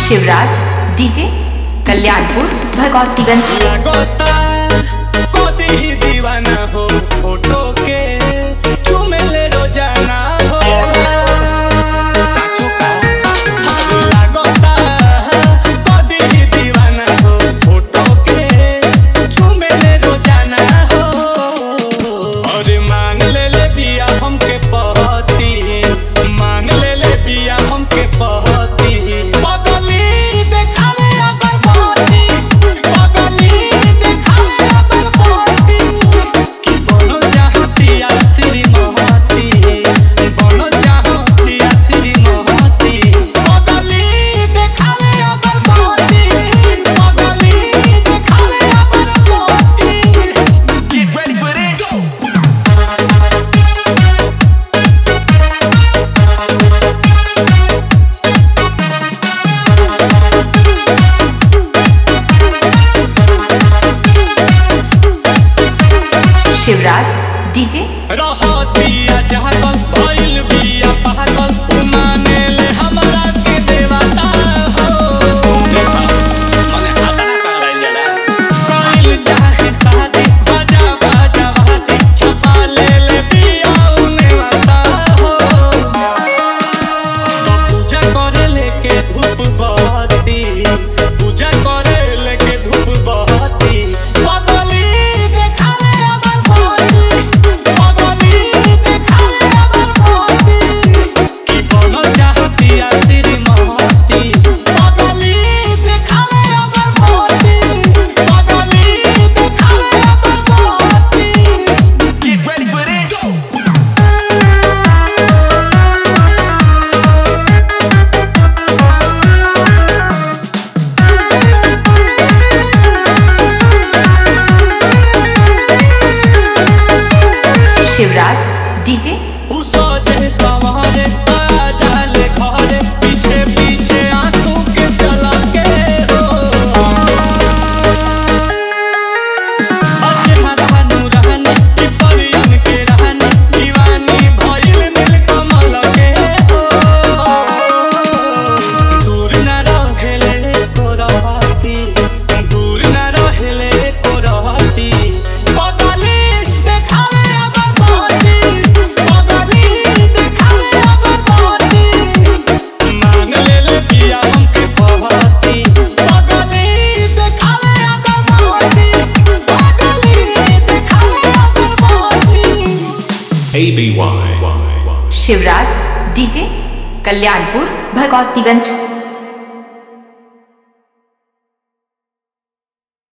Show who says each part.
Speaker 1: Shivraj DJ Kalyanpur Bhagwatiganj.
Speaker 2: लगोता कोदी ही दीवाना हो फोटो के चुमेले रोजाना हो साचो का लगोता कोदी ही दीवाना हो फोटो के चुमेले रोजाना हो और मांग ले बिया हमके पहती मांग ले बिया हमके पहती
Speaker 1: शिवराज डीजे
Speaker 2: रहतिया जहागल भइल बिया पागल माने ले हमरा के देवता हो मने हाथ ना कर लाइन जाला कोइल चाहे शादी बाजा बाजा वाती छपा ले बिया उने वाता हो तो पूजा करे लेके धूप बहती पूजा करे लेके धूप बहती
Speaker 1: शिवराज डीजे
Speaker 2: सोचे सवारे जाले घरे पीछे पीछे आंसू के चला के हो अच्छे मदानू रहने ई परियन के रहने दीवानी भइल नील कमल के हो दूर न रहेले को रहती दूर न रहेले को रहती
Speaker 1: शिवराज डीजे कल्याणपुर भगवतीगंज।